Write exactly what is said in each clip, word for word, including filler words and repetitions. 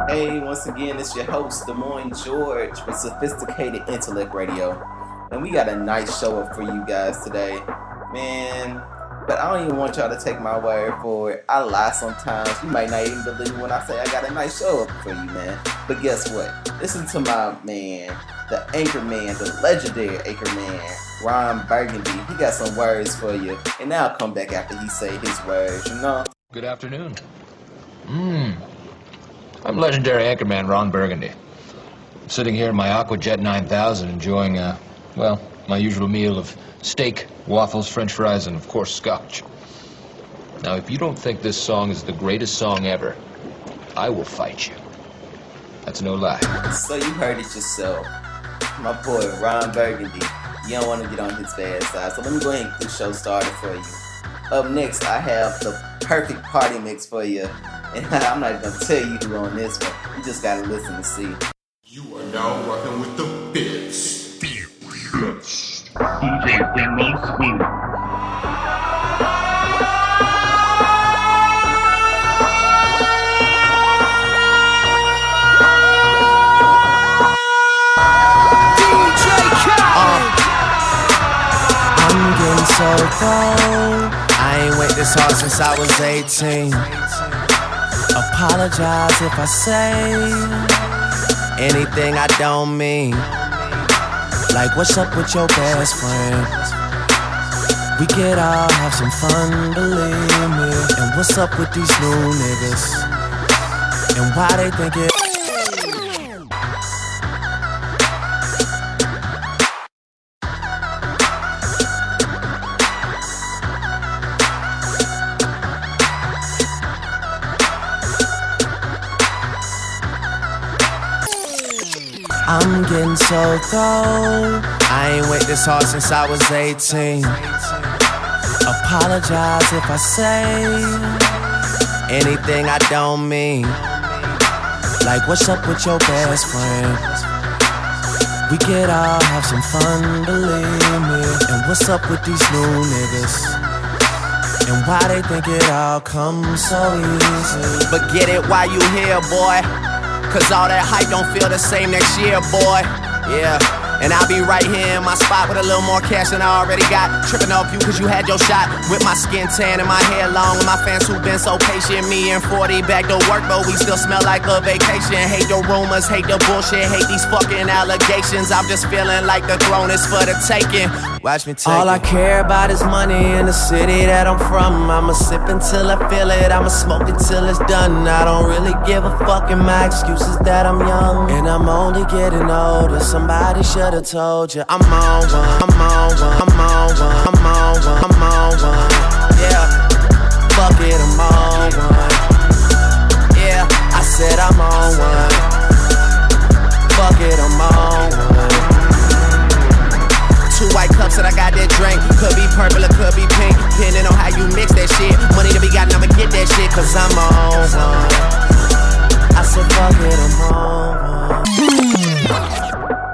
Hey, once again, it's your host, Des Moines George, with Sophisticated Intellect Radio. And we got a nice show up for you guys today. Man, but I don't even want y'all to take my word for it. I lie sometimes. You might not even believe me when I say I got a nice show up for you, man. But guess what? Listen to my man, the anchor man, the legendary anchor man, Ron Burgundy. He got some words for you. And now I'll come back after he say his words, you know? Good afternoon. Mmm. I'm legendary anchorman Ron Burgundy. I'm sitting here in my Aquajet nine thousand enjoying, uh, well, my usual meal of steak, waffles, french fries, and, of course, scotch. Now, if you don't think this song is the greatest song ever, I will fight you. That's no lie. So you heard it yourself. My boy, Ron Burgundy. You don't want to get on his bad side, so let me go ahead and get the show started for you. Up next, I have the perfect party mix for you. And I'm not going to tell you who on this one. You just got to listen to see. You are now rocking with the Fitz. Fitz. D J Demi Sweeney. I'm getting so cold. I ain't wait this hard since I was eighteen. Apologize if I say anything I don't mean. Like, what's up with your best friend? We could all have some fun, believe me. And what's up with these new niggas? And why they think it? I'm getting so cold. I ain't wait this hard since I was eighteen. Apologize if I say anything I don't mean. Like, what's up with your best friend? We could all have some fun, believe me. And what's up with these new niggas? And why they think it all comes so easy? But get it while you here, boy. Cause all that hype don't feel the same next year, boy. Yeah. And I'll be right here in my spot with a little more cash than I already got. Tripping off you cause you had your shot. With my skin tan and my hair long. And my fans who been so patient. Me and forty back to work, but we still smell like a vacation. Hate the rumors, hate the bullshit, hate these fucking allegations. I'm just feeling like the throne is for the taking. Watch me take All it. I care about is money in the city that I'm from. I'ma sip until I feel it, I'ma smoke it till it's done. I don't really give a fuck, and my excuse is that I'm young. And I'm only getting older, somebody should I told you I'm on one, I'm on one, I'm on one, I'm on one, I'm on one. Yeah, fuck it, I'm on one. Yeah, I said I'm on one. Fuck it, I'm on one. Two white cups that I got that drink. Could be purple or could be pink, depending on how you mix that shit. Money to be gotten, I'ma get that shit, cause I'm on one. I said fuck it, I'm on one.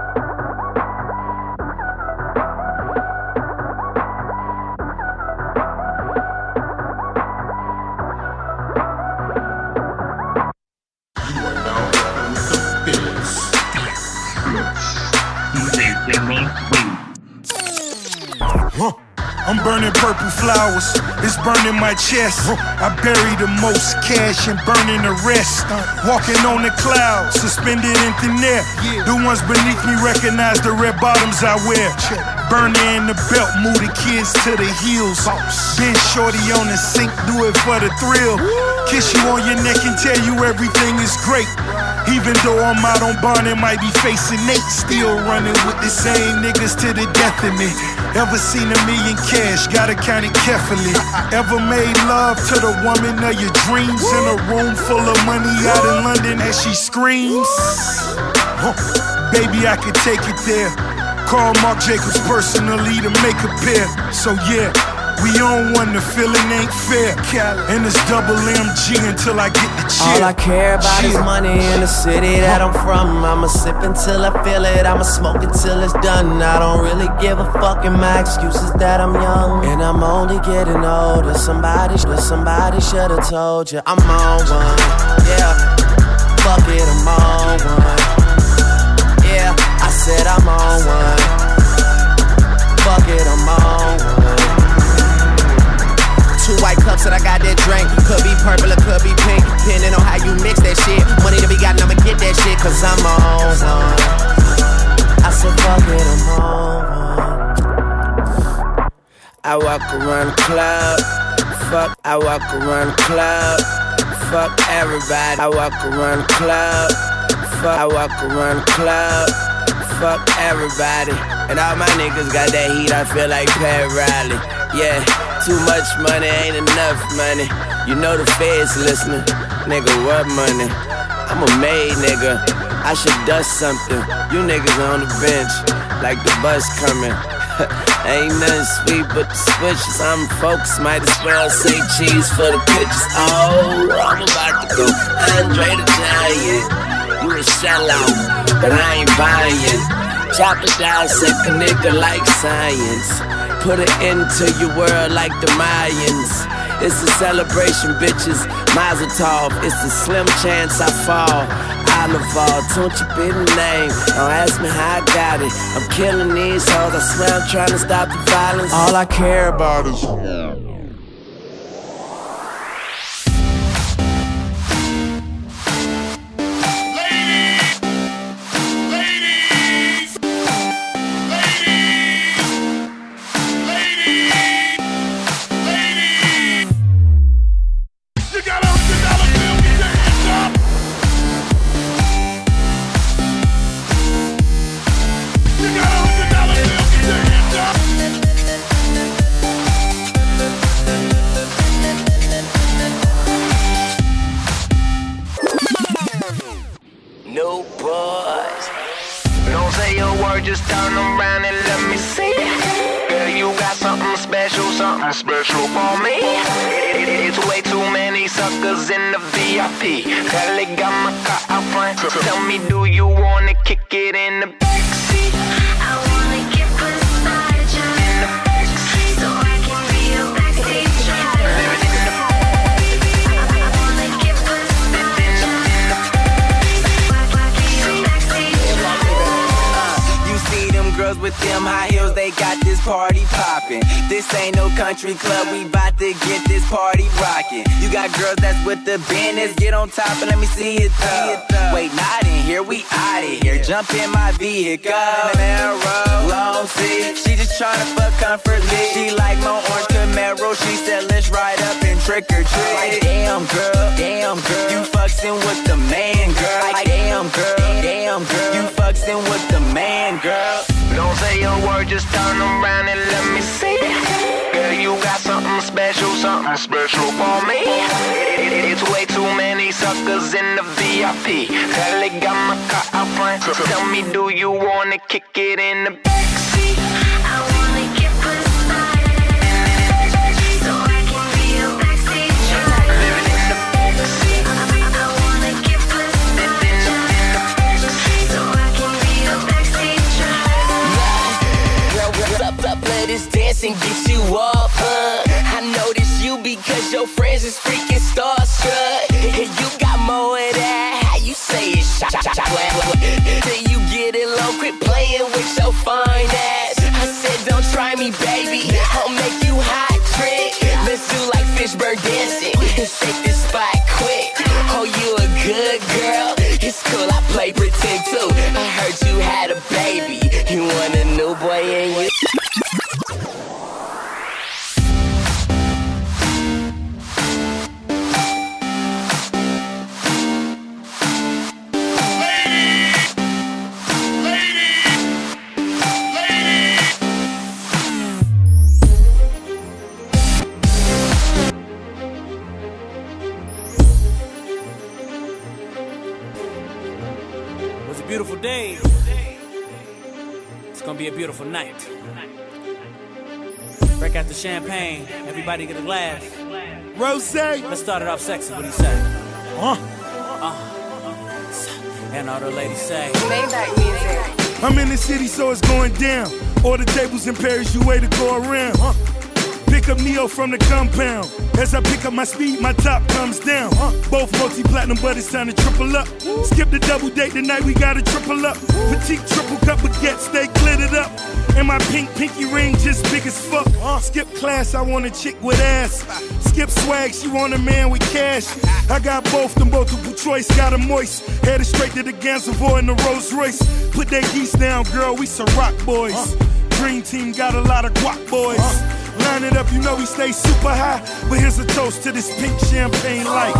I'm burning purple flowers, it's burning my chest. I bury the most cash and burning the rest. Walking on the clouds, suspended in thin air. The ones beneath me recognize the red bottoms I wear. Burner in the belt, move the kids to the heels. Been shorty on the sink, do it for the thrill. Kiss you on your neck and tell you everything is great. Even though I'm out on bond and might be facing Nate, still running with the same niggas to the death of me. Ever seen a million cash, gotta count it carefully. Ever made love to the woman of your dreams in a room full of money out in London as she screams? Huh. Baby, I could take it there. Call Marc Jacobs personally to make a pair. So yeah, we on one, the feeling ain't fair. And it's double M G until I get the chill. All I care about chill. Is money in the city that I'm from. I'ma sip until I feel it, I'ma smoke it till it's done. I don't really give a fuck, and my excuse is that I'm young. And I'm only getting older. Somebody, somebody should've told you I'm on one. Yeah, fuck it, around the club. Fuck, I walk around the club. Fuck everybody. I walk around the club. Fuck, I walk around the club. Fuck everybody. And all my niggas got that heat, I feel like Pat Riley. Yeah, too much money ain't enough money. You know the feds listening. Nigga, what money? I'm a made nigga. I should dust something. You niggas on the bench, like the bus coming. Ain't nothing sweet but the switches. I'm focused, might as well say cheese for the pictures. Oh, I'm about to go Andre the Giant. You a sellout, but I ain't buying. Chop it down, sick a nigga like science. Put it into your world like the Mayans. It's a celebration, bitches. Mazel tov. It's a slim chance I fall. Oliver, don't you be the name. Don't ask me how I got it. I'm killing these hoes. I swear I'm trying to stop the violence. All I care about is special for me. It's way too many suckers in the V I P. Kelly got my car out front. Tell me, do you wanna kick it in the backseat? I wanna get beside you in the backseat, so I can be your backseat driver. I wanna get beside you so I can be your backseat driver. You see them girls with them high heels, they got this party poppin'. This ain't no country club, we bout to get this party rockin'. You got girls that's with the business, get on top and let me see it though. Wait, not in here, we outta here. Jump in my vehicle, Camaro, long seat. She just tryna fuck comfortably. She like my orange Camaro, she said let's ride up and trick or treat. Like damn girl, damn girl, you fucking with the man, girl. Like damn girl, damn girl, you fucking with the man, girl. Don't say a word, just turn around and let me see. Girl, you got something special, something special for me. It's way too many suckers in the V I P. Kelly got my car out front. Tell me, do you wanna kick it in the backseat? I wanna get beside you so I can be your backseat driver. I wanna get beside you so I can be your backseat driver. Girl, up, up, let us dance and get you off, huh? I noticed you because your friends is freaking starstruck. You got more of that, how you say it, shot, shot, shot. Till you get it low, quit playing with your fine ass. I said don't try me, baby, I'll make you hot trick. Let's do like Fishburne dancing and shake this spot quick. Oh, you a good girl, it's cool, I play pretend too. I heard you had a baby, you want a new boy and you beautiful day. It's gonna be a beautiful night. Break out the champagne. Everybody get a glass. Rose. Let's start it off sexy. What do you say? Huh? Uh. And all the ladies say. Maybach music. I'm in the city, so it's going down. All the tables in Paris, you way to go around. Huh? Pick up Neo from the compound. As I pick up my speed, my top comes down. Huh? Both multi-platinum, but it's time to triple up. Skip the double date tonight, we gotta triple up. Petite triple cup baguette, stay glittered up. And my pink pinky ring just big as fuck. Uh, skip class, I want a chick with ass. Skip swag, she want a man with cash. I got both, them multiple choice, got a moist. Headed straight to the Gansevoort in the Rolls Royce. Put that geese down, girl, we some rock boys. Dream team got a lot of guac boys. Line it up, you know we stay super high. But here's a toast to this pink champagne life.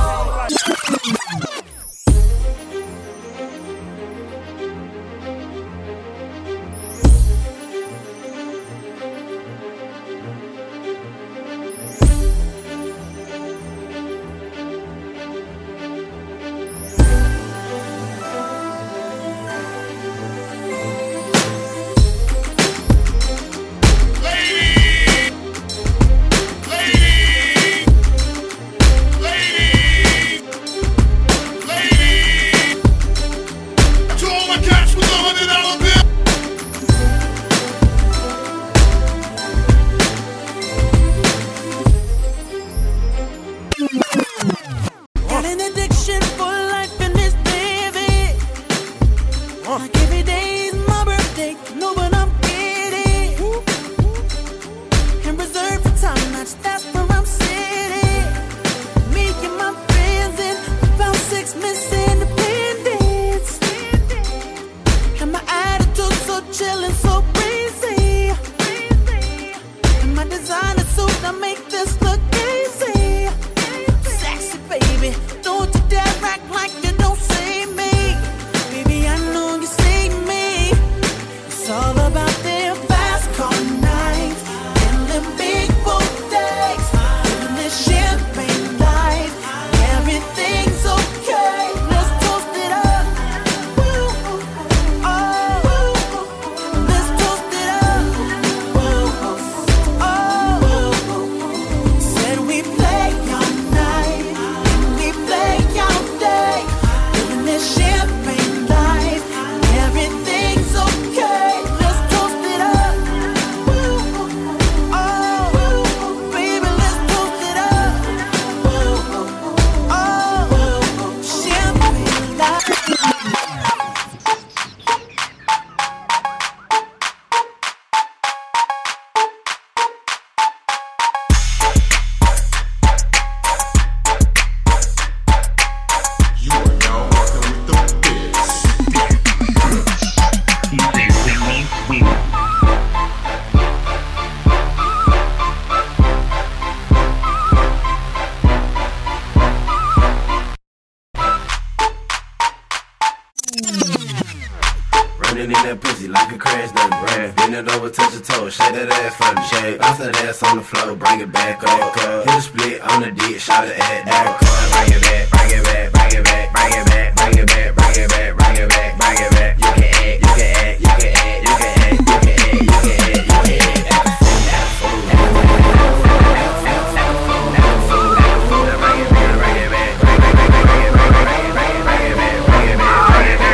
Running in that pussy like a crash dummy, bruh. Bend it over, touch your toes, shake that ass from the shape. Bounce that ass on the floor, bring it back up. Hit a split on the dick, shout it at that. Bring it back, bring it back, bring it back, bring it back, bring it back, bring it back, bring it back, bring it back. You can act, you can act, you can act, you can act, you can act, you can act, you can act. Act a fool, act a fool, act a fool, act a fool, act a fool, act a fool, act a fool. Bring it back, bring it back, bring it back, bring it back, bring it back, bring it back, bring it back, bring it back, bring it back, bring it back.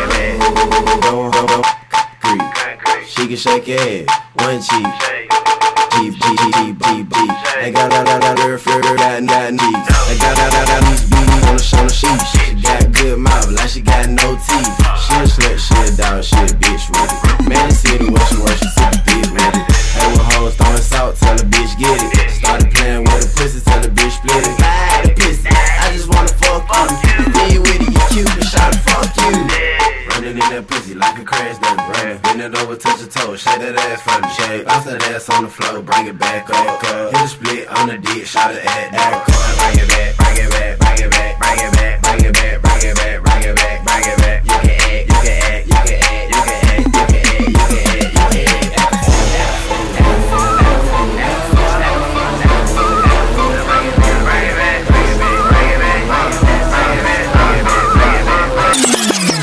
She can shake it, one cheek. G, G, G, G, G, G. I got that, that, that, that, that, that, that, knees. I got that, that, that, knees, B, on the shoulder, she. She got good mouth, like she got no teeth. She a slut, she a dog, she a bitch with it. Man, the city where she works, she super big with it. Hey, with hoes throwing salt, tell the bitch get it. Started playing with the pussy, tell the bitch split it. Buy the pussy, I just wanna fuck you. Then you with it, you cute, but shout fuck you. Running in that pussy like a crash dummy, bruh. Bend it over, touch your toes, shake that ass from the shape. Bounce that ass on the floor, bring it back up. Hit a split on the dick, shout it at that. Bring it back, bring it back, bring it back, bring it back, bring it back, bring it back, bring it back, bring it back. You can act, you can act, you can act, you can act, you can act, you can act, you can act. Act a fool, act a fool, act a fool, act a fool, act a fool, act a fool, act a fool, act a fool. Bring it back, bring it back, bring it back, bring it back, bring it back, bring it back, bring it back, bring it back.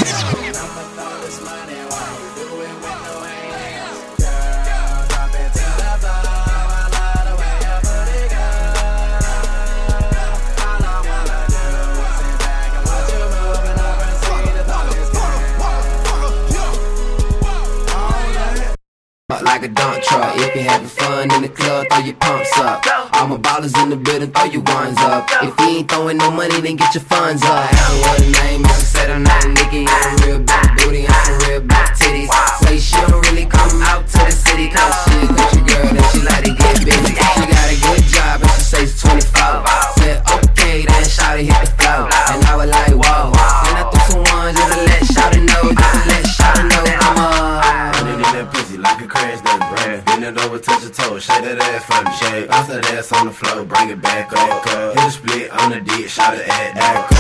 Like a dump truck, if you're having fun in the club, throw your pumps up. All my ballers in the building, throw your ones up. If you ain't throwing no money, then get your funds up. Ask her what her name is, she said her name Nikki. I'm a real big booty, I'm some real big titties. Say she don't really come out to the city, cause she a country girl and she like to get busy. She got a good job and she says twenty-four. Said okay, then shawty hit the floor. And I was like, whoa. And I threw some ones just to let shawty know, just to let shawty know I'm a like a crash dummy, bruh. Bend it over, touch your toes, shake that ass ass from the shake. Bounce that ass on the floor, bring it back up. Hit a split on the dick, shot it at that.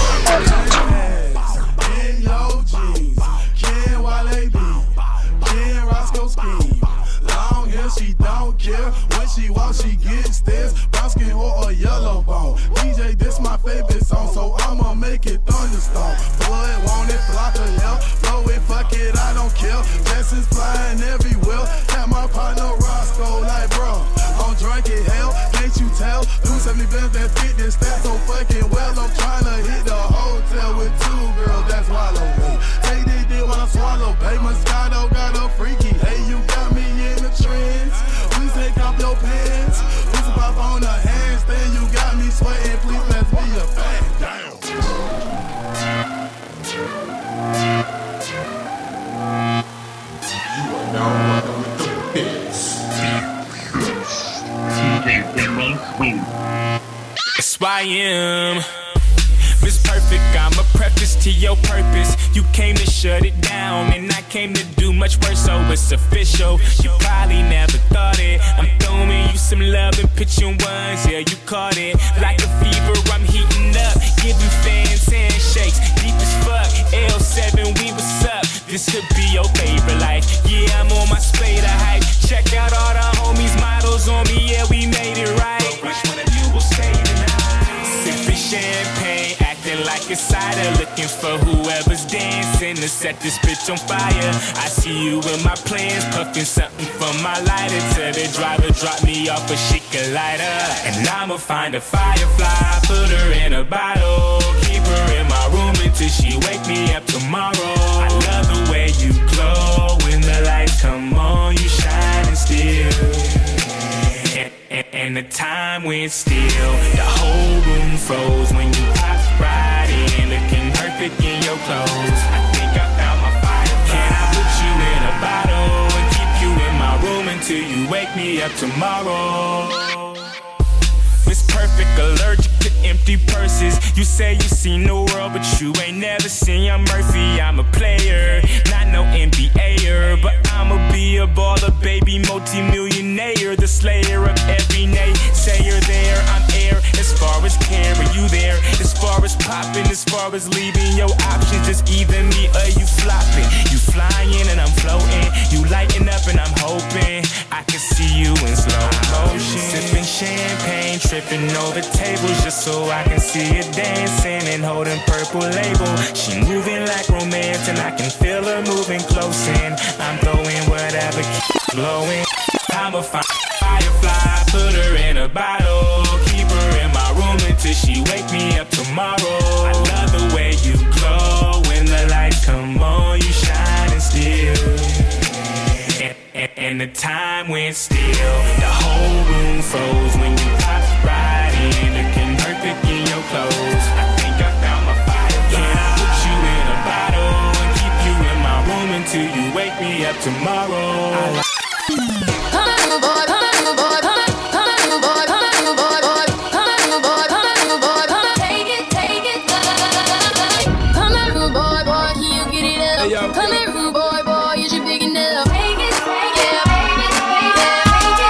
In your jeans, Ken Wale B, Ken Roscoe Ski. Long hair, she don't care. When she walks, she gets stairs. Brown skin or a yellow bone. D J, this my favorite song, so I'ma make it thunderstorm. Blood, want it, block a hell. Blow it, fuck it, I don't care. Blessings flying everywhere. Got my partner Roscoe like, bro, I'm drunk as hell. Can't you tell? two seventy bands that fit this stat so fucking well. I'm trying to hit the hotel with two girls, that's wallow. Take this dick while I swallow. Pay Moscato, got a freaky. Hey, you got me in the trends. Please take off your pants. Please pop on the handstand. You got me sweating. Please let's be a fan. Damn. You are now rocking with the Fits. D J Winnie Swing. That's why I am Miss Perfect, I'm a preface to your purpose. You came to shut it down, and I came to do much worse, so it's official. You probably never thought it. I'm throwing you some love and pitching ones, yeah, you caught it. Like a fever, I'm heating up, giving fans handshakes, deep as fuck. L seven, we what's up? This could be your favorite life. Yeah, I'm on my spade of hype. Check out all the homies, models on me, yeah, we made it right. Which one of you will stay tonight? Sipping champagne, acting like a cider, looking for whoever's dancing to set this bitch on fire. I see you in my plans, puffing something from my lighter. Tell the driver drop me off a chica lighter, and I'ma find a firefly, put her in a bottle, keep her in my room until she wake me up tomorrow. I love the way you glow when the lights come on, you shining still. And, and, and the time went still, the whole room froze when you popped right in, looking perfect in your clothes. I think I found my firefly. Can I put you in a bottle and keep you in my room until you wake me up tomorrow? Miss Perfect, allergic to empty purses. You say you seen the world, but you ain't never seen young Murphy. I'm a player, not no N B A-er, but I'ma be a baller, baby, multi-millionaire, the slayer of every naysayer. There, I'm air. As far as care, are you there? As far as popping, as far as leaving, your options just either me or you flopping. You flying and I'm floating. You lighting up and I'm hoping I can see you in slow motion. Sipping champagne, tripping over tables just so I can see her dancing and holding purple label. She moving like romance and I can feel her moving close in. I'm throwing whatever keeps blowing. I'm a firefly, put her in a bottle, keep her in my room until she wake me up tomorrow. I love the way you glow when the lights come on, you shining still. And, and, and the time went still, the whole room froze when you popped right in, looking perfect in your clothes. I think I found my firefly. Can I put you in a bottle and keep you in my room until you wake me up tomorrow? I Come on, new boy, come on, new boy, come on, come on, new boy, come on, new boy, boy, come on, new boy, come on, new boy, come on, take it, take it, come on, new boy, boy, can you get it up? Hey, yo, come here, new boy, boy, is you big enough? Take it, take it, yeah, take it, take it,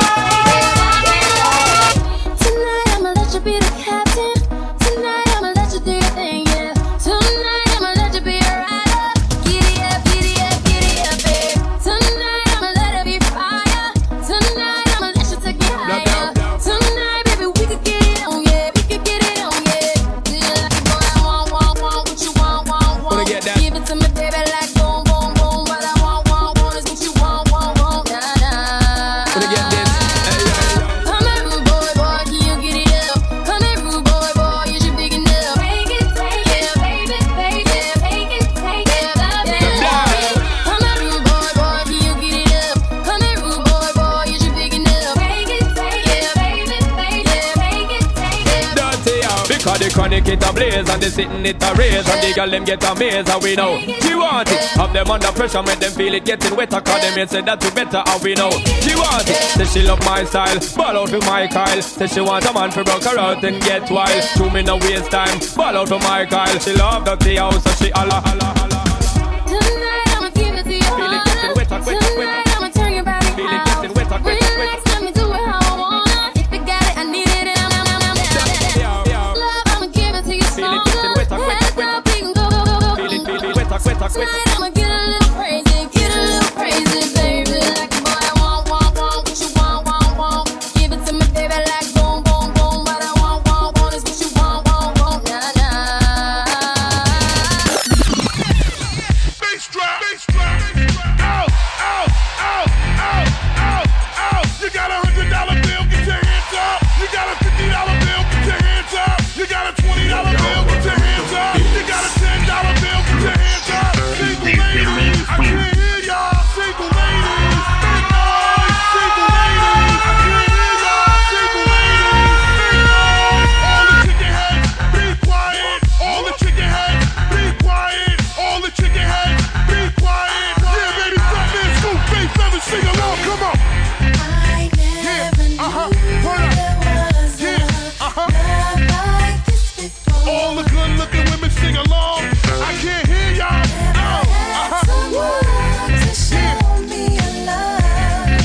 take it. Tonight I'ma let you be the captain. Tonight I'ma let you do your thing, yeah. Tonight I'ma let you be a rider. Giddy up, giddy up, giddy up, babe. Tonight I'ma let it be fire. Tonight I'ma let you take me higher. Tonight, baby, we could get it on, yeah. We could get it on, yeah. Do you like it, boy? I want, want, want what you want, want, want. Give it to me, baby, like boom, boom, boom. What I want, want, want is what you want, want, want. Nah, nah. Come here, rude boy, boy, can you get it up? Come here, rude boy, boy, is you big enough? Take it, take it, baby, baby, take it, take it, baby. Come here, rude boy, boy, can you get it up? Come here, rude boy, boy, is you big enough? Take it, take it, baby, baby, take it, take it. Dirty out. Because the chronic it a blaze and the sitting it a raise and the girl them get amazed and we know she want it. Have them under pressure, make them feel it getting wetter. Cause them say that we better and we know she want it. Say she love my style, ball out with my Kyle. Say she want a man to broke her out and get wild. Two me no waste time, ball out with my Kyle. She love dirty house so she holla holla holla. Tonight I'ma give it to you. Feel it getting wetter, wetter, wetter. Tonight I'ma turn your body Feel it out. getting wetter, wetter, wetter. Relax, let me do it how I wanna. quitter, quitter. Tonight I'ma get a little crazy, get a little crazy, baby. Like a boy, I want, want, want, what you want, want, want. Give it to me, baby, like boom, boom, boom. What I want, want, want is what you want, want, want. Nah, nah. Bass drop, bass drop, bass drop. Out, out, out, out, out, out. You got a hundred dollar bill, get your hands up. You got a fifty dollar bill, get your hands up. You got a twenty dollar bill, get your hands up. You got a ten dollar bill, get your hands up. Single ladies, I can't hear y'all. Single ladies, big noise. Single ladies, I can't hear y'all. Single ladies, big noise. All the chicken heads, be quiet. All the chicken heads, be quiet. All the chicken heads, be quiet. Yeah, baby, stop this. Scoop, bass, seven, sing along, come on. I never Yeah, uh-huh, knew turn up. there was Yeah, uh-huh. love like this before. All the good looking women sing along. I can't hear y'all. Oh, uh-huh. Someone to show me a love,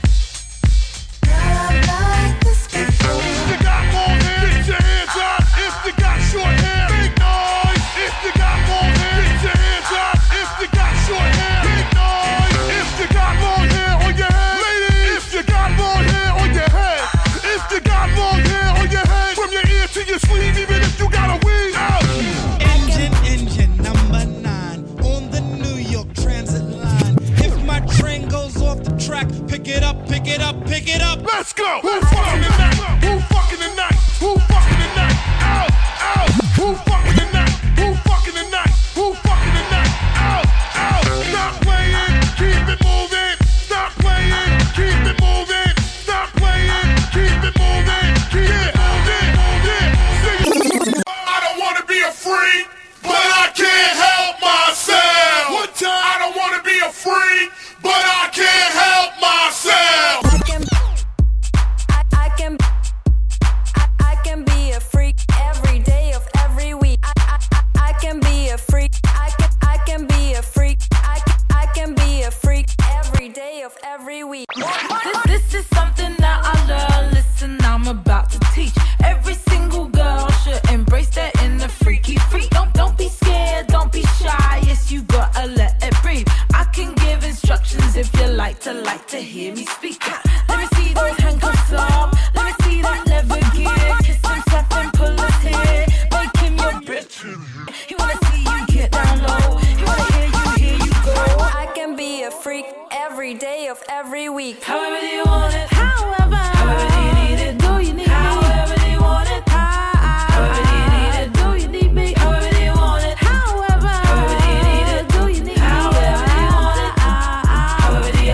love like this before. If you got long hair, get your hands up. If you got short hair, big noise. If you got long hair, get your hands up. If you got short hair, big noise. If you got long hair on your head, ladies. If you got long hair on your head. If you got long hair on your head, from your ear to your sleeve, even if you got a weave out. Engine, engine number nine on the New York Transit line. If my train goes off the track, pick it up, pick it up, pick it up. Let's go. Who fucking tonight? Who fucking tonight? Who fucking tonight? Out, out. Who fucking tonight? Who fucking tonight? Who fucking tonight? Out, out. Stop playing. Keep it moving. Stop playing. Keep it moving. Stop playing. Keep it moving. Keep it moving. Yeah. Sing it. I don't want to be a freak, but I can't help myself. One time. I don't want to be a freak, but I can't help myself. I can, I, I can, I, I can be a freak every day of every week. I, I, I, I can be a freak. I can, I can be a freak. I can, I can be a freak every day of every week. This, this is something that I learned. Listen, I'm about to teach. Every single girl should embrace their inner freaky freak. Don't, don't be scared, don't be shy. Yes, you gotta let it breathe. I can give instructions if you like to, like to hear me speak. Let me see those handcuffs up. Let me see that leather gear. Kiss himself and pull his hair. Make him your bitch. He wanna see you get down low. He wanna hear you, hear you go. I can be a freak every day of every week. However do you want it? However. However do you need it? Do you need me? However do you want it? However do you need it? Do you need me? However do you want it? However. However do you need it? Do you need me? However do you want it? However do you?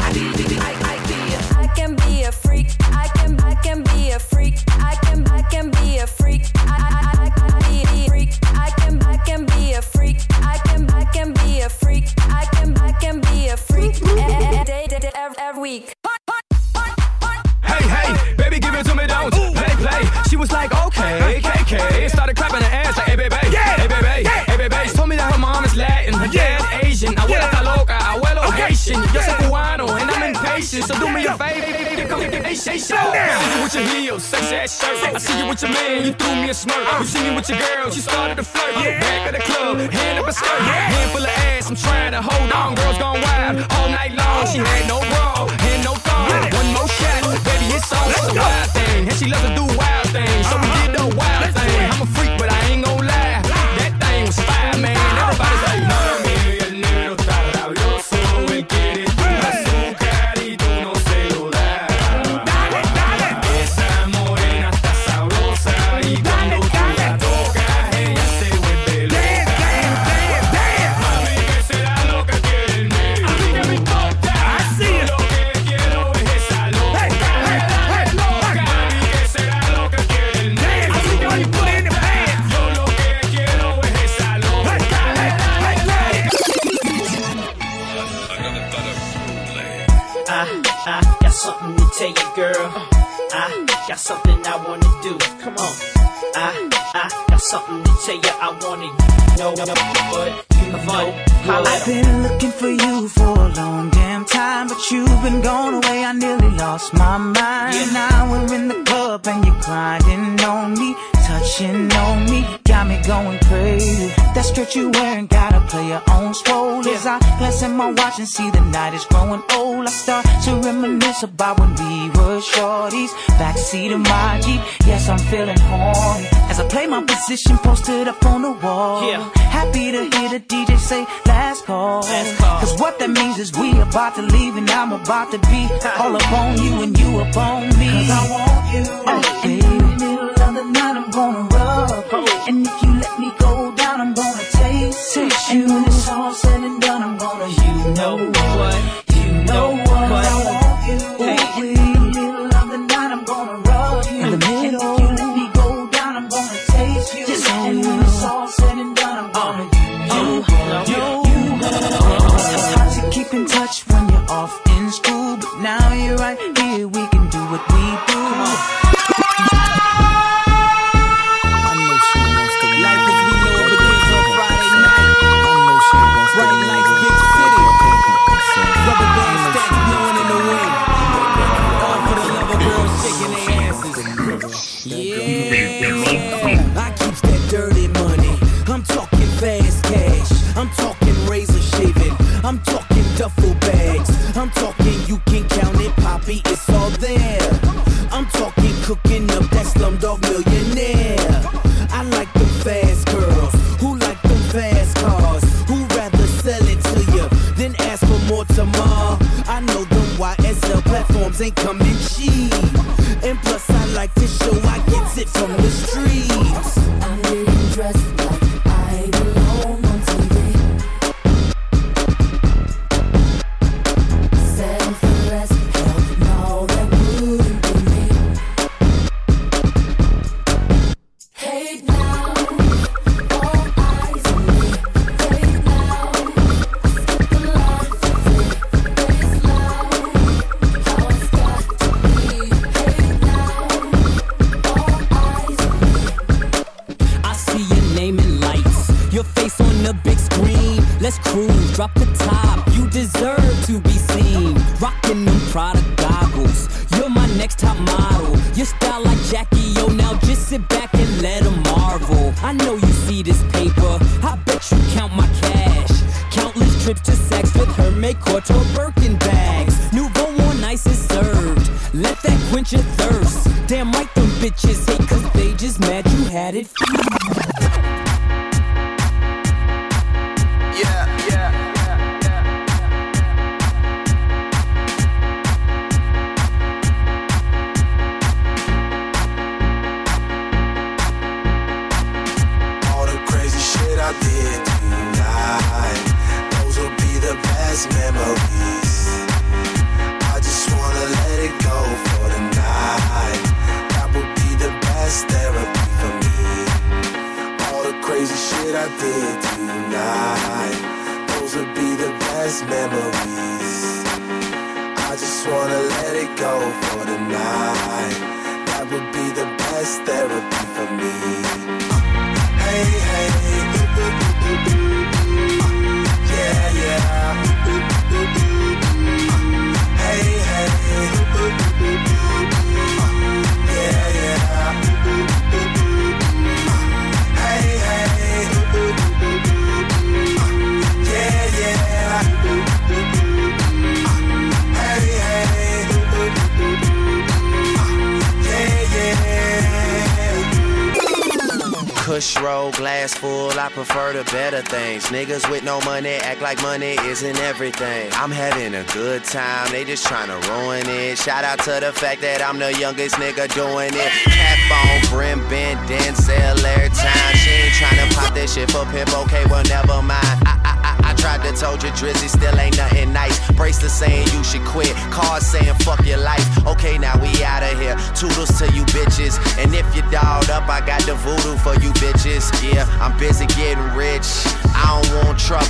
I can be a freak. I can, I can be a freak. I can, I can be a freak. I, I, I can be a freak. I can, I can be a freak. I can, I can be a freak. I can, I can be a freak every day, day, day, every, every week. Hey, hey, baby, give it to me, don't play, play. She was like, okay, K K. Started clapping her ass like, hey, baby, hey, baby, hey, baby. She told me that her mom is Latin, her dad Asian. Abuela está loca, abuelo Haitian. Yo soy cubano and I'm impatient, so do me a favor, come get a shake. See you with your heels, sexy ass shirt. I see you with your man, you threw me a smirk. You see me with your girl, she started to flirt. Back of the club, hand up a skirt, hand full of ass. I'm trying to hold on, girls gone wild all night long. She had no bra and no thong. One more shot, baby, it's on. That's a wild thing, and she loves to do wild things. So we did the wild thing. I'm a freak, but I ain't gon' lie. That thing was fire, man. Everybody say, mami, el negro está rabioso. Él quiere tu azúcar y tú no se lo das. Dale, dale. Esa morena está sabrosa y cuando tú la tocas, ella se vuelve loca. Mami, ¿qué será lo que quiere el negro? A mí que me importa. Lo que quiero es esa loca. Mami, ¿qué será lo que quiere el negro? Yo lo que quiero es esa loca. I, I got something to tell you, girl. I got something I wanna do. Come on. I, I got something to tell you. I wanna know, but you know. I've been looking for you for a long damn time, but you've been gone away. I nearly lost my mind. Now we're in the club and you're grinding on me. touching on me got me going crazy. That skirt you wearing gotta play your own swole. As I glance at my watch and see the night is growing old, I start to reminisce about when we were shorties. Backseat of my Jeep, yes, I'm feeling horny as I play my position posted up on the wall. Yeah. Happy to hear the D J say last call. last call. Cause what that means is we about to leave and I'm about to be all up on you and you up on me. Cause I want you, oh, baby. In the middle of the night I'm gonna rub, oh. And if you let me go down I'm gonna taste it. And when it's all said and done I'm gonna, you know what, you know what, what? I want you, hey. Oh, in the middle of the night I'm gonna rub you. In the middle. And if you let me go down I'm gonna taste you. Just and when it's all said and done I'm gonna, you, you, you, you know. It's hard to keep in touch when you're off in school, but now you're right here, we can do what we do. I'm talking duffel bags. I'm talking you can count it, Poppy, it's all there. I'm talking cooking up that Slumdog Millionaire. I like them fast girls who like them fast cars, who rather sell it to you than ask for more tomorrow. I know them Y S L platforms ain't coming cheap, and plus I like to show I get it from the streets. I'm getting dressed like I belong on T V. Let's cruise, drop the top, you deserve to be seen. Rockin' them Prada goggles, you're my next top model. Your style like Jackie O, now just sit back and let them marvel. I know you see this paper, I bet you count my cash. Countless trips to Saks with Hermès Couture Birkin bags. Nouveau on ice is served, let that quench your thirst. Damn right them bitches hate cause they just mad you had it. Yeah, yeah, yeah, yeah. All the crazy shit I did tonight, those will be the best memories. I just wanna let it go for the night. That would be the best therapy for me. All the crazy shit I did tonight, those would be the best memories. I just wanna let it go for the night. That would be the best therapy for me. Uh, hey, hey, ooh, ooh, ooh, ooh, ooh. Uh, yeah, yeah. Ooh, ooh, ooh, ooh. Uh, hey, hey, ooh, ooh, ooh, ooh. Uh, yeah, yeah. Ooh, ooh, ooh, ooh. Uh, hey, hey, ooh, ooh, ooh, ooh. Uh, yeah, yeah. Ooh, ooh, ooh, ooh. Uh, hey, hey, ooh, ooh, ooh, ooh. Uh, yeah, yeah. Kush roll, glass full, I prefer the better things. Niggas with no money act like money isn't everything. I'm having a good time, they just tryna ruin it. Shout out to the fact that I'm the youngest nigga doing it. Cap on, brim bent, Denzel every time. She ain't tryna pop that shit for pimp, okay, well never mind. I, I, I, I tried to told you Drizzy still ain't nothing nice. Bracelet saying you should quit, cards saying fuck your life. Okay, now we outta here, toodles to you bitches. And if you dolled up, I got the voodoo for you bitches. Yeah, I'm busy getting rich, I don't want trouble.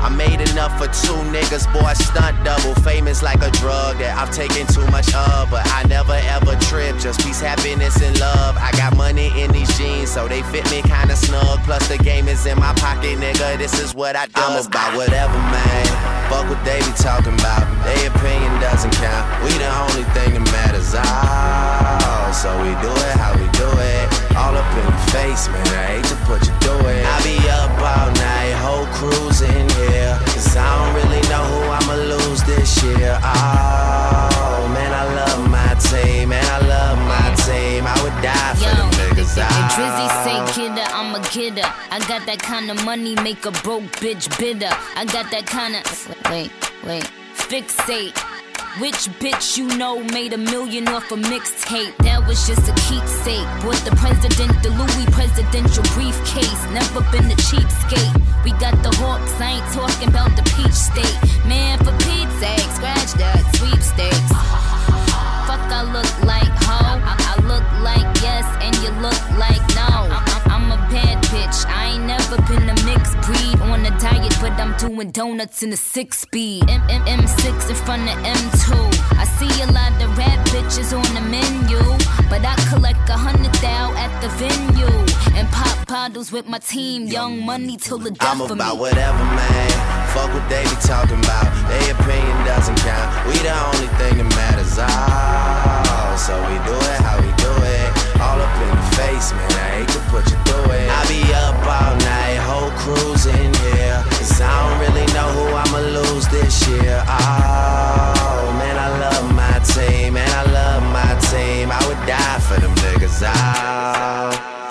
I made enough for two niggas, boy, stunt double. Famous like a drug that I've taken too much of, but I never ever trip, just peace, happiness, and love. I got money in these jeans, so they fit me kinda snug. Plus the game is in my pocket, nigga, this is what I do. I'm about whatever, man. Fuck what they be talking about. Their opinion doesn't count. We the only thing that matters. Oh, so we do it how we do it. All up in your face, man, I hate to put you through it. I be up all night, whole crew's in here, cause I don't really know who I'ma lose this year. Oh, man, I love my team, man, I love my team. I would die for them niggas. If Drizzy say kidder, I'm a kidder. I got that kind of money, make a broke bitch bitter. I got that kind of, wait, wait, fixate. Which bitch you know made a million off a mixtape? That was just a keepsake. Bought the president, the Louis presidential briefcase. Never been a cheapskate. We got the Hawks, I ain't talking about the peach state. Man, for Pete's sake, scratch that, sweepstakes. Fuck, I look like ho. I, I look like yes, and you look like no. I, I'm a bad bitch. I ain't never been a mixed breed. On a diet, but I'm doing donuts in a six speed. M M M six in front of M two. I see a lot of rap bitches on the menu, but I collect a hundred thou at the venue and pop bottles with my team. Young money till the death I'm of me. about whatever, man. Fuck what they be talking about. Their opinion doesn't count. We the only thing that matters. Oh, so we do it how we do it. All up in your face, man, I hate to put you through it. I be up all night, whole crew's in here, cause I don't really know who I'ma lose this year. Oh, man, I love my team, man, I love my team. I would die for them niggas. Oh.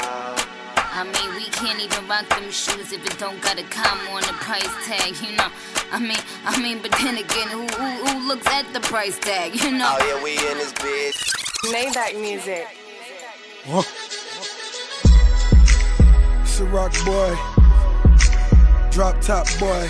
I mean, we can't even rock them shoes if it don't got a comma on the price tag, you know. I mean, I mean, but then again, who who, who looks at the price tag, you know? Oh yeah, we in this bitch. Maybach music. Huh. It's a rock boy, drop top boy,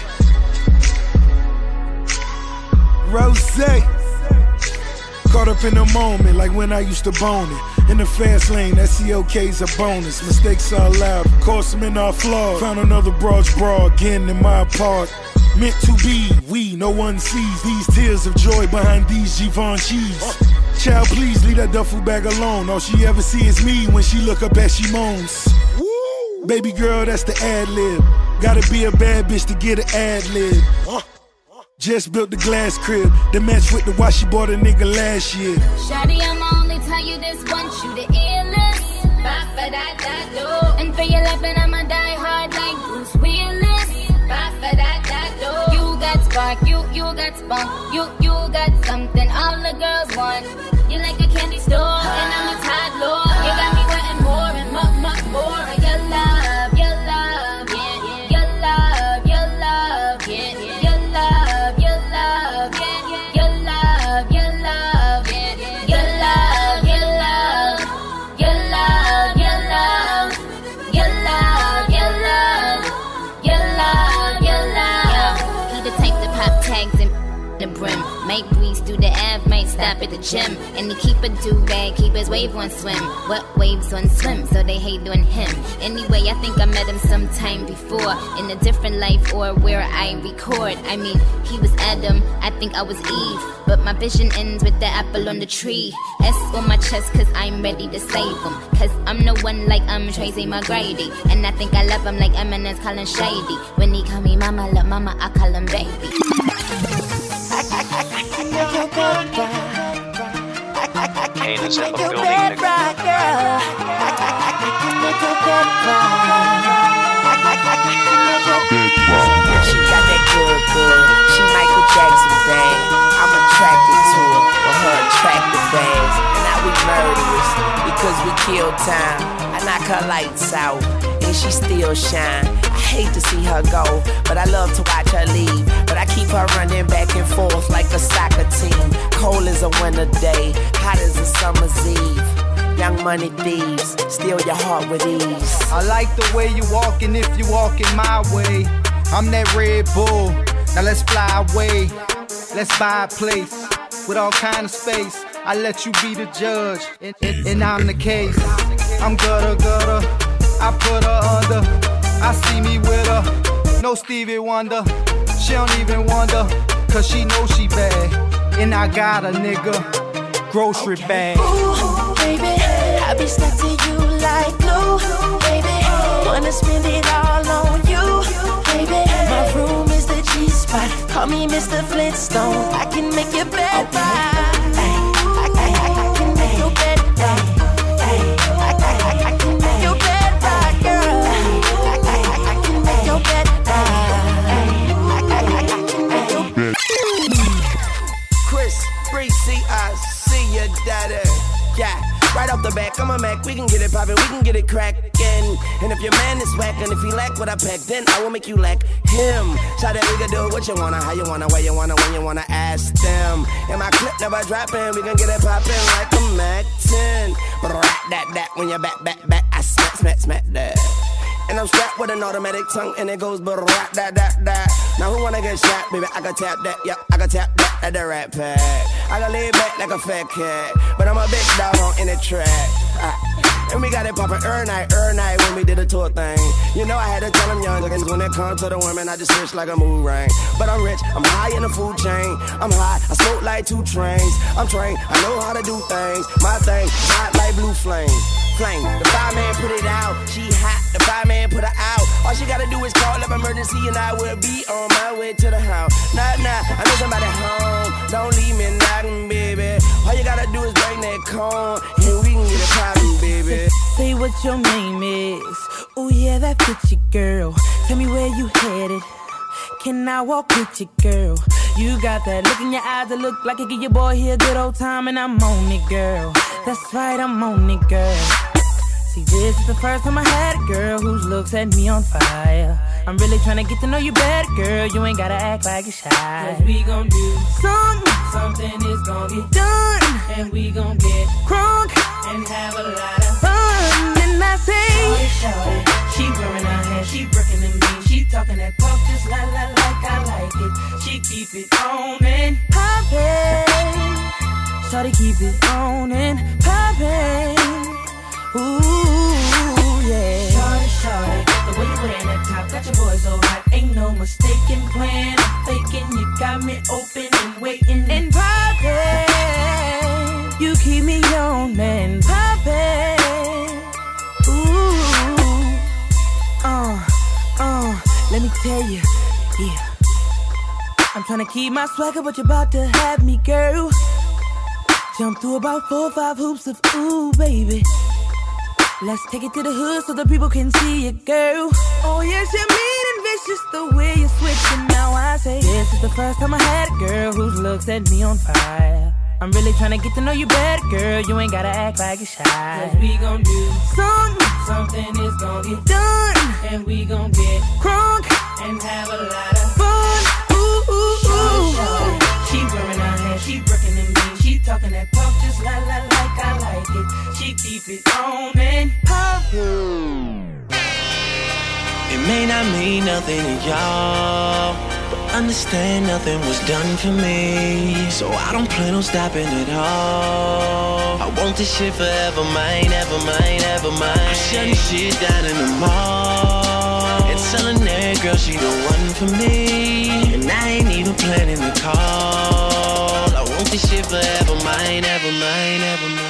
Rosé. Caught up in the moment, like when I used to bone it. In the fast lane, that C O K's a bonus. Mistakes are allowed, of course men are flawed. Found another broad's bra again in my part. Meant to be, we, no one sees these tears of joy behind these Givenchy's. Child, please leave that duffel bag alone. All she ever see is me when she look up as she moans. Woo! Baby girl, that's the ad lib. Gotta be a bad bitch to get an ad lib. Just built the glass crib, the match with the watch she bought a nigga last year. Shawty, I'ma only tell you this once, you the illest. Ba for that, that, do. And for your loving, I'ma die hard like Bruce Willis. Ba for that, that, do. You got spark, you, you got spunk, you, you got something all the girls want. You like a candy store, and I'm a toddler. You got me wanting more and much, much more. Your love, your love, yeah, yeah. Your love, your love, yeah, yeah. Your love, your love, yeah, yeah. Your love, your love, yeah, yeah. Your love, your love, your love, your love, your love, your love, your love, your love. He the type to pop tags and the brim. Make breeze through the Ave, might stop at the gym. And he keep a do-rag, keep his wave on swim. What waves on swim, so they hate on him. Anyway, I think I met him sometime before, in a different life or where I record. I mean, he was Adam, I think I was Eve. But my vision ends with the apple on the tree. S on my chest, cause I'm ready to save him. Cause I'm the one like I'm Tracy McGrady. And I think I love him like Eminem's Colin Shady. When he call me mama, love mama, I call him baby. Kane is in the building. Nigga. She got that good, good. She Michael Jackson bad. I'm attracted to her for her attractive ass. And now we murderers because we kill time. I knock her lights out and she still shine. I hate to see her go, but I love to watch her leave. But I keep her running back and forth like a soccer team. Cold as a winter day, hot as a summer's eve. Young money thieves, steal your heart with ease. I like the way you walking if you walking my way. I'm that Red Bull, now let's fly away. Let's buy a place with all kind of space. I let you be the judge, and, and, and I'm the case. I'm gutter, gutter, I put her under. I see me with her, no Stevie Wonder. She don't even wonder, cause she know she bad. And I got a nigga, grocery bag. Ooh, baby, I be stuck to you like glue, baby. Wanna spend it all on you, baby. My room is the G-spot. Call me Mister Flintstone. I can make your bed right. I, I, I, I can make your bed right. I, I, I, I can make your bed right, girl. I, I, I, I can make your bed right. I, I, I, I can make your bed. Chris, Bree, see, I see your daddy. Yeah. Right off the back, I'm a Mac, we can get it poppin', we can get it crackin'. And if your man is whackin', if he lack what I pack, then I will make you lack him. Shout that we can do what you wanna, how you wanna, where you wanna, when you wanna, ask them. And my clip never droppin', we can get it poppin' like a Mac ten. But that, that, when you back, back, back, I smack, smack, smack that. And I'm strapped with an automatic tongue, and it goes but that, that, that. Now who wanna get shot, baby? I can tap that, yeah, I can tap that at the rat pack. I can lay back like a fat cat, but I'm a big dog on in the track. Uh, and we got it poppin' every night, every night when we did a tour thing. You know I had to tell them young niggas when it comes to the women, I just switch like a mood ring. But I'm rich, I'm high in the food chain. I'm high, I smoke like two trains. I'm trained, I know how to do things. My thing, hot like blue flame. Flame, the fireman put it out. She hot, the fireman put her out. All she gotta do is call up emergency and I will be on my way to the house. Nah, nah, I know somebody home. Don't leave me knocking, baby. All you gotta do is bring that cone and we can get it poppin', baby. Say what your name is. Oh yeah, that fits you, girl. Tell me where you headed. Can I walk with you, girl? You got that look in your eyes that look like it give your boy here a good old time, and I'm on it, girl. That's right, I'm on it, girl. See, this is the first time I had a girl whose looks set me on fire. I'm really trying to get to know you better, girl. You ain't gotta act like you're shy. Cause we gon' do something, something is gon' get done. And we gon' get crunk and have a lot of fun. And I say, shorty, she wearing her hair, she breaking in me. She talking that talk just la la like I like it. She keep it on and poppin'. Shorty keep it on and poppin'. Ooh, yeah. Shorty, shorty, the way you wearing that top got your boy so hot. Ain't no mistaken plan. I'm faking, you got me open and waiting and poppin'. You keep me on and poppin'. Ooh, uh, uh, let me tell you, yeah. I'm tryna keep my swagger, but you're about to have me, girl. Jump through about four or five hoops of ooh, baby. Let's take it to the hood so the people can see you, girl. Oh, yes, you're mean and vicious the way you're switching. Now I say, this is the first time I had a girl whose looks set me on fire. I'm really trying to get to know you better, girl. You ain't gotta act like you're shy. Cause we gon' do something, something is gon' get done. And we gon' get crunk and have a lot of fun. Ooh, ooh, ooh. She wearing her hair, she breaking in me. She talking that talk just la la like I like it. She keep it on and pop. It may not mean nothing to y'all, but understand nothing was done for me. So I don't plan on stopping at all. I want this shit forever, mine, ever mine, ever mine. I'm shutting shit down in the mall and telling that girl she the one for me. And I ain't even planning to call. I want this shit forever, mine, ever mine, ever mine.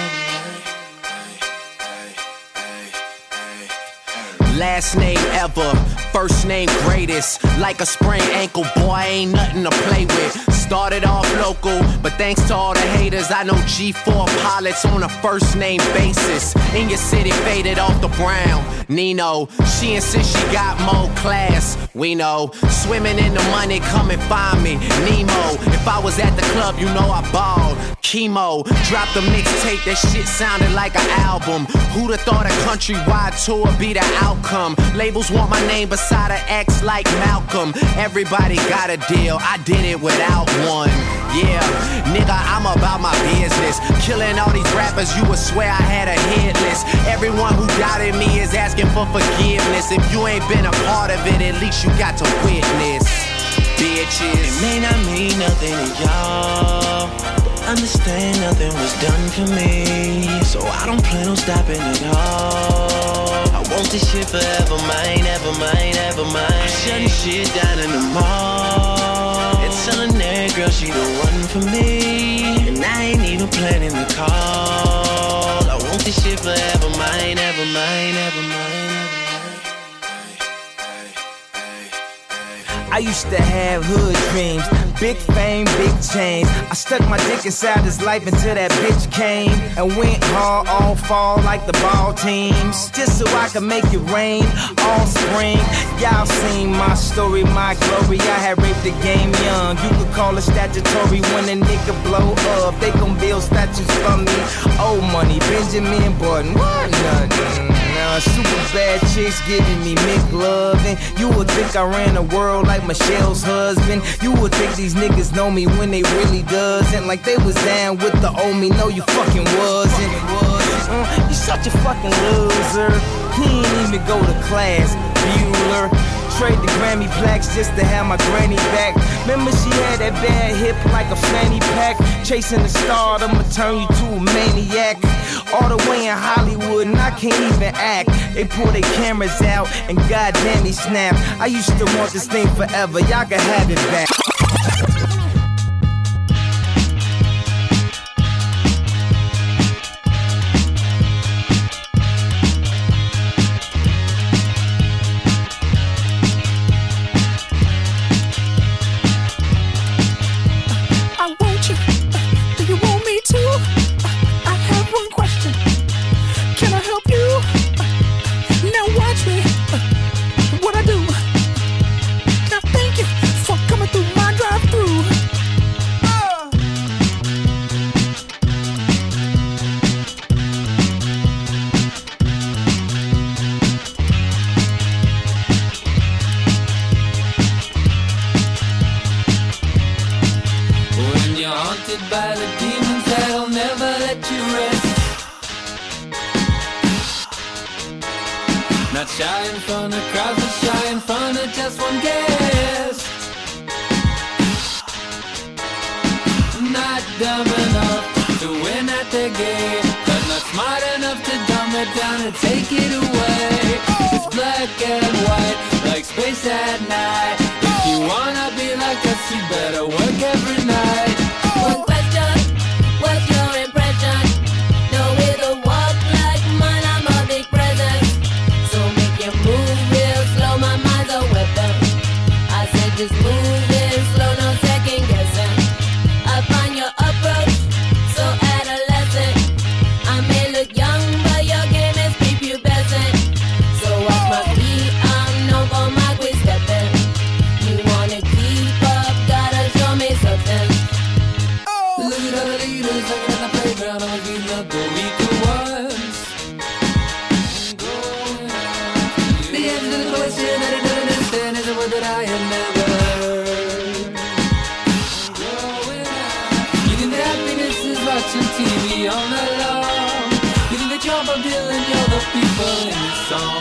Last name ever, first name greatest. Like a sprained ankle, boy, ain't nothing to play with. Started off local, but thanks to all the haters, I know G four pilots on a first name basis. In your city, faded off the brown. Nino, she insists she got more class. We know, swimming in the money, come and find me. Nemo, if I was at the club, you know I balled. Chemo, dropped a mixtape, that shit sounded like an album. Who'da thought a countrywide tour be the outcome? Labels want my name beside an X like Malcolm. Everybody got a deal, I did it without one. Yeah, nigga, I'm about my business. Killing all these rappers, you would swear I had a hit list. Everyone who doubted me is asking for forgiveness. If you ain't been a part of it, at least you got to witness. Bitches, it may not mean nothing to y'all, understand nothing was done for me. So I don't plan on stopping at all. I want this shit forever, mine, ever mine, ever mine. I'm shutting shit down in the mall girl, she the one for me. And I ain't even planning the call. I want this shit forever, mine, ever mine, ever mine. I used to have hood dreams, big fame, big chains. I stuck my dick inside his life until that bitch came and went hard all fall like the ball teams, just so I could make it rain all spring. Y'all seen my story, my glory. I had raped the game young. You could call it statutory when a nigga blow up. They gon' build statues for me. Old money, Benjamin Button, what nothing. Now super bad chicks giving me McLovin'. You would think I ran the world like Michelle's husband. You would think these niggas know me when they really doesn't. Like they was down with the old me. No, you fucking wasn't. Mm, you such a fucking loser. He ain't even go to class, Bueller. Trade the Grammy plaques just to have my granny back. Remember she had that bad hip like a fanny pack. Chasing the star, I'ma turn you to a maniac. All the way in Hollywood and I can't even act. They pull their cameras out and goddamn he snap. I used to want this thing forever, y'all can have it back. Not shy in front of crowds, but shy in front of just one guest. Not dumb enough to win at the game, but not smart enough to dumb it down and take it away. It's black and white, like space at night. If you wanna be like us, you better work every night. One question, what's your impression? No way to walk like mine, I'm a big presence. So make your move real slow, my mind's a weapon. I said just move it slow, no second guessing. I find your approach so adolescent. I may look young, but your game is prepubescent. So watch my feet, I'm known for my quick stepping. You wanna keep up, gotta show me something. Look at all the leaders hanging on the playground, always beating up the weaker ones. The answer to the question that I don't understand is a word that I have never heard. You think that happiness is watching T V all night long? You think that you're Bob Dylan, you're the people in the song?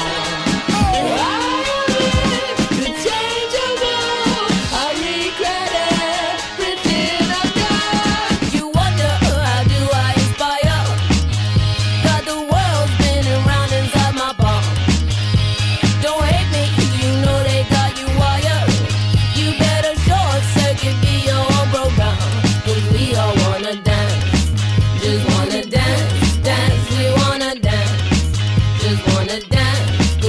Just wanna dance,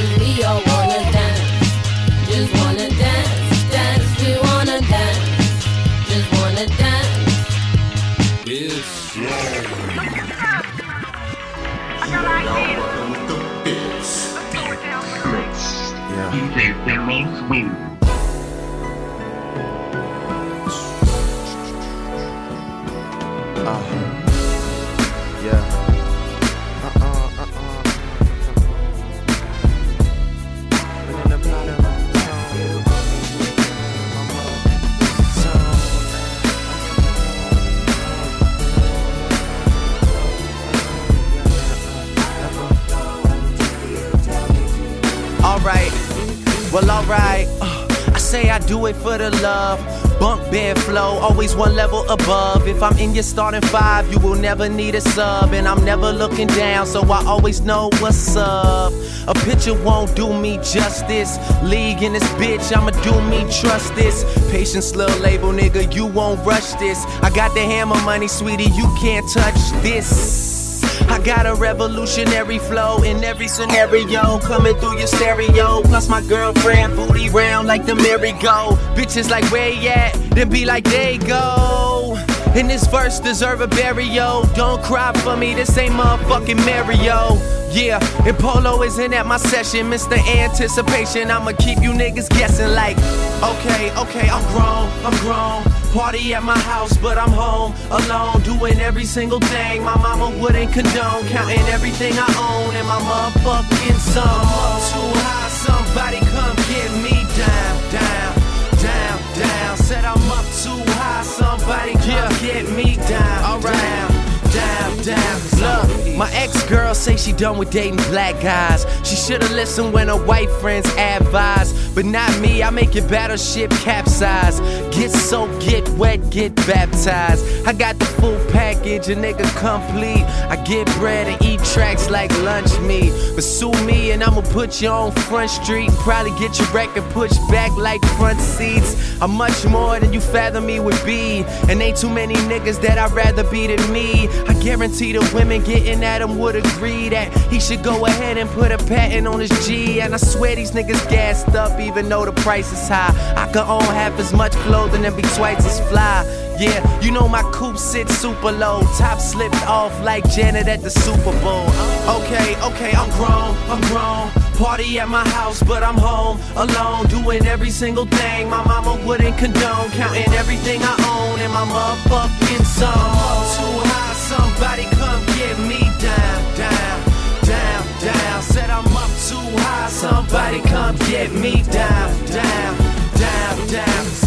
do it for the love. Bunk bed flow, always one level above. If I'm in your starting five, you will never need a sub. And I'm never looking down, so I always know what's up. A picture won't do me justice. League in this bitch, I'ma do me, trust this. Patience, little label nigga, you won't rush this. I got the hammer money, sweetie, you can't touch this. I got a revolutionary flow in every scenario, coming through your stereo. Plus my girlfriend booty round like the merry-go. Bitches like where you at, then be like there you go. And this verse deserve a burial. Don't cry for me, this ain't motherfucking Mario. Yeah, and Polo isn't at my session, Mister Anticipation. I'ma keep you niggas guessing like, okay, okay, I'm grown, I'm grown. Party at my house, but I'm home alone, doing every single thing my mama wouldn't condone, counting everything I own in my motherfucking song. I'm up too high, somebody come get me down, down, down, down. Said I'm up too high, somebody come yeah. get me down, all right. down. Down, down. Look, my ex-girl say she done with dating black guys. She should've listened when her white friends advised. But not me, I make your battleship capsize. Get soaked, get wet, get baptized. I got the full package, a nigga complete. I get bread and eat tracks like lunch meat. But sue me and I'ma put you on Front Street. Probably get your record pushed back like front seats. I'm much more than you fathom me would be. And ain't too many niggas that I'd rather be than me. I guarantee the women getting at him would agree that he should go ahead and put a patent on his G. And I swear these niggas gassed up even though the price is high. I could own half as much clothing and be twice as fly. Yeah, you know my coupe sits super low. Top slipped off like Janet at the Super Bowl. Okay, okay, I'm grown, I'm grown. Party at my house, but I'm home alone, doing every single thing my mama wouldn't condone, counting everything I own in my motherfucking song. I'm up too high, somebody come get me down, down, down, down. Said I'm up too high, somebody come get me down, down, down, down.